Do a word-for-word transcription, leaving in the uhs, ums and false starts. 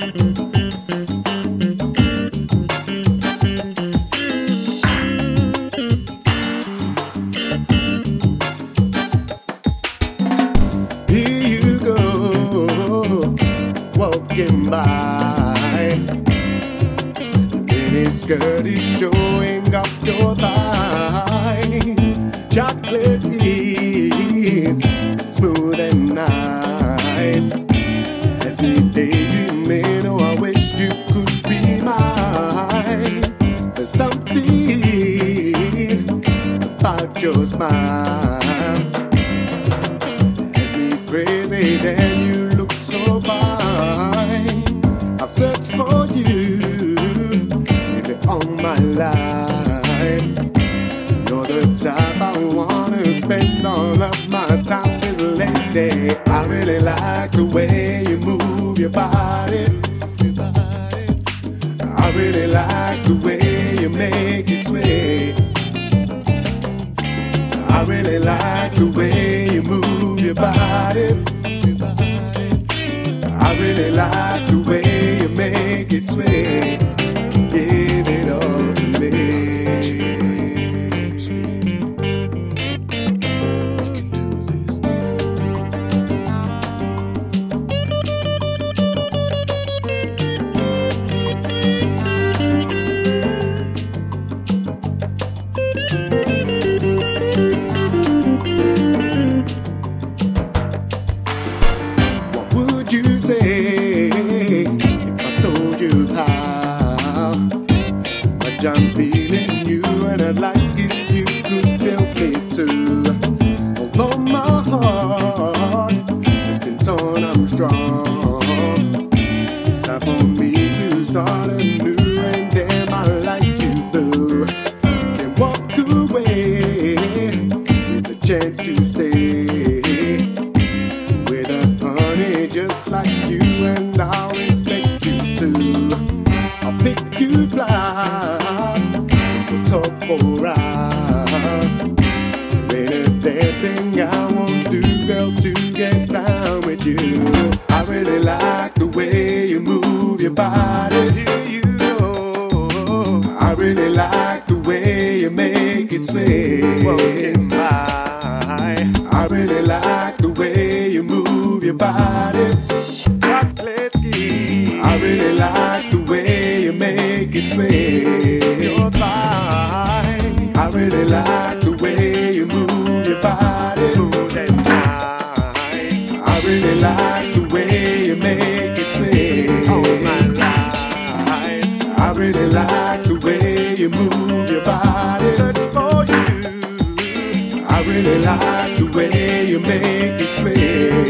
Walking by, mini skirt is showing up your thighs. Chocolate skin, smooth and nice. As we daydreaming, oh, I wish you could be mine. There's something about your smile has me crazy, then you look so fine. I've searched for you nearly all my life. You're the type I wanna spend all of my time with, lady. I really like the way you move your body. I really like the way you make it sway. I really like the way you move your body. I really like the way you make it sway. Give it all to me. We can do this. What would you say if I told you how much I'm feeling you, and I'd like if you could feel me too? Although my heart has been torn, I'm strong. It's time for me to start anew, and damn, I like you too. Can walk away with a chance to stay with a honey just like you, and I'll respect you too. I'll pick you flowers from the top for hours. Ain't a damn thing I won't do, girl, to get down with you. I really like the way you move your body. Here you go. I really like the way you make it sway. Walking by, I really like the way you move your body. Chocolate skin, I really like the way you make it sway. Your thigh, I really like the way you move your body. Smooth and nice. I really like the way you make it sway. All my life, I really like the way you move your body. Search for you, I really like the way you make it sway.